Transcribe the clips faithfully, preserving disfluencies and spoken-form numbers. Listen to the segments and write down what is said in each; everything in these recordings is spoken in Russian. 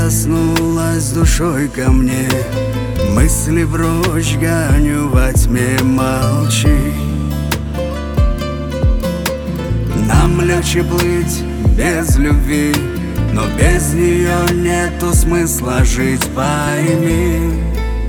прикоснулась душой ко мне. Мысли прочь гоню во тьме, молчи. Нам легче плыть без любви, но без нее нету смысла жить, пойми.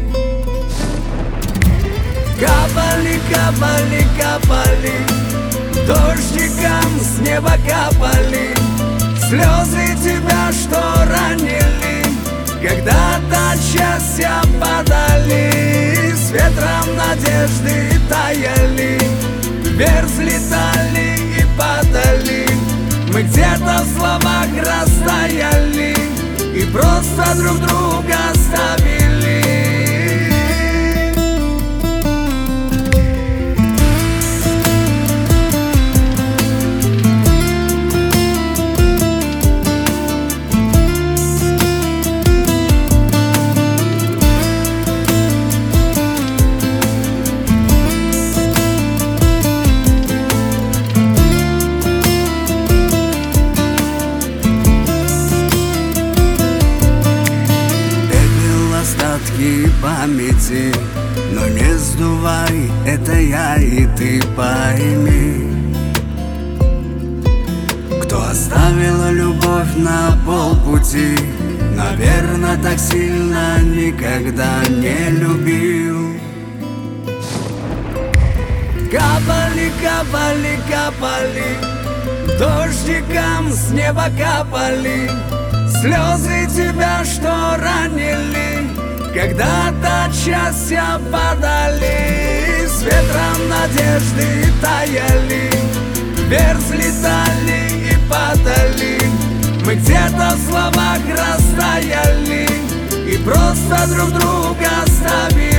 Капали, капали, капали, дождиком с неба капали слезы тебя, что ранили, когда-то от счастья падали, с ветром надежды таяли, вверх взлетали и падали. Мы где-то в словах растаяли и просто друг друга оставили. И памяти, но не сдувай, это я и ты, пойми. Кто оставила любовь на полпути, наверное, так сильно никогда не любил. Капали, капали, капали, дождиком с неба капали слезы тебя, что ранили, когда-то от счастья падали, с ветром надежды таяли, вверх взлетали и падали. Мы где-то в словах растаяли и просто друг друга оставили.